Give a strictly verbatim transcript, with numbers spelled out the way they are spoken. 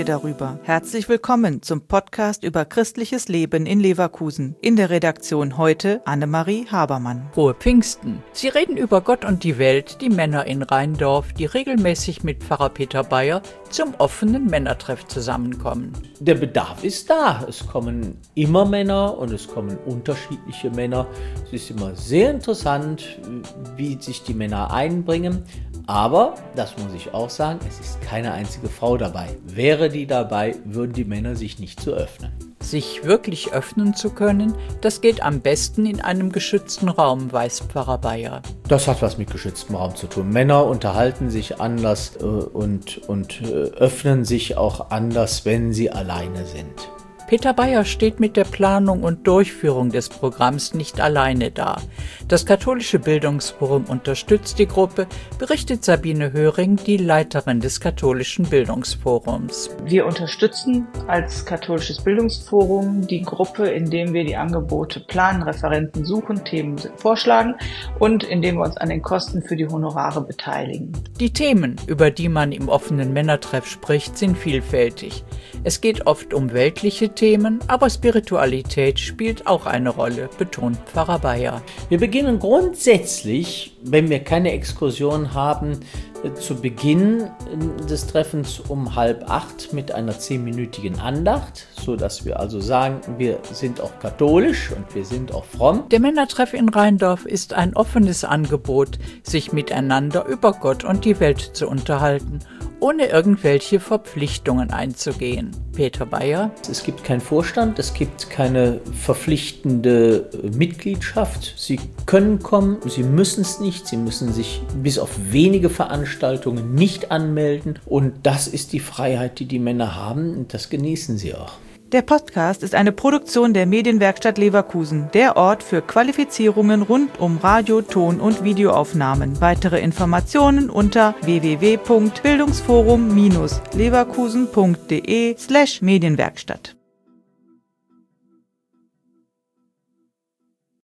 darüber. Herzlich willkommen zum Podcast über christliches Leben in Leverkusen. In der Redaktion heute Annemarie Habermann. Frohe Pfingsten. Sie reden über Gott und die Welt, die Männer in Rheindorf, die regelmäßig mit Pfarrer Peter Bayer zum offenen Männertreff zusammenkommen. Der Bedarf ist da. Es kommen immer Männer und es kommen unterschiedliche Männer. Es ist immer sehr interessant, wie sich die Männer einbringen. Aber, das muss ich auch sagen, es ist keine einzige Frau dabei. Wäre die dabei, würden die Männer sich nicht so öffnen. Sich wirklich öffnen zu können, das geht am besten in einem geschützten Raum, weiß Pfarrer Bayer. Das hat was mit geschütztem Raum zu tun. Männer unterhalten sich anders äh, und, und äh, öffnen sich auch anders, wenn sie alleine sind. Peter Bayer steht mit der Planung und Durchführung des Programms nicht alleine da. Das Katholische Bildungsforum unterstützt die Gruppe, berichtet Sabine Höring, die Leiterin des Katholischen Bildungsforums. Wir unterstützen als Katholisches Bildungsforum die Gruppe, indem wir die Angebote planen, Referenten suchen, Themen vorschlagen und indem wir uns an den Kosten für die Honorare beteiligen. Die Themen, über die man im offenen Männertreff spricht, sind vielfältig. Es geht oft um weltliche Themen, aber Spiritualität spielt auch eine Rolle, betont Pfarrer Bayer. Wir beginnen grundsätzlich, wenn wir keine Exkursion haben, zu Beginn des Treffens um halb acht mit einer zehnminütigen Andacht, sodass wir also sagen, wir sind auch katholisch und wir sind auch fromm. Der Männertreff in Rheindorf ist ein offenes Angebot, sich miteinander über Gott und die Welt zu unterhalten, ohne irgendwelche Verpflichtungen einzugehen. Peter Bayer. Es gibt keinen Vorstand, es gibt keine verpflichtende Mitgliedschaft. Sie können kommen, Sie müssen es nicht, Sie müssen sich bis auf wenige Veranstaltungen nicht anmelden. Und das ist die Freiheit, die die Männer haben, und das genießen sie auch. Der Podcast ist eine Produktion der Medienwerkstatt Leverkusen, der Ort für Qualifizierungen rund um Radio-, Ton- und Videoaufnahmen. Weitere Informationen unter w w w punkt bildungsforum Bindestrich leverkusen punkt de slash Medienwerkstatt.